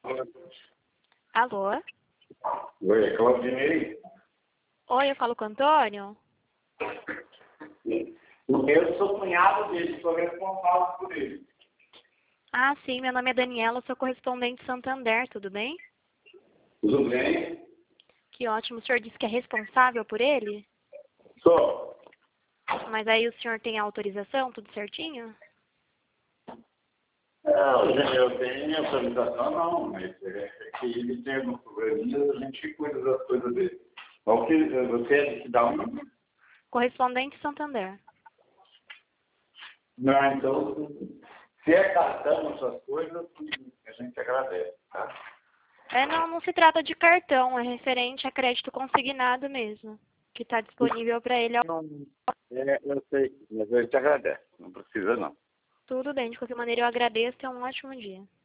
Alô? Oi, é Claudinei. Oi, eu falo com o Antônio? Eu sou cunhado dele, sou responsável por ele. Ah, sim, meu nome é Daniela, sou correspondente Santander, tudo bem? Tudo bem? Que ótimo, o senhor disse que é responsável por ele? Sou. Mas aí o senhor tem autorização, tudo certinho? Eu tenho autorização, não, mas é que ele tem alguns probleminhas, a gente cuida das coisas dele. O que você é de que dá um? Correspondente Santander. Não, então, se é cartão, essas coisas, a gente agradece, tá? Não se trata de cartão, é referente a crédito consignado mesmo, que está disponível para ele. Não, eu sei, mas a gente agradece, não precisa não. Tudo bem, de qualquer maneira eu agradeço, tenha um ótimo dia.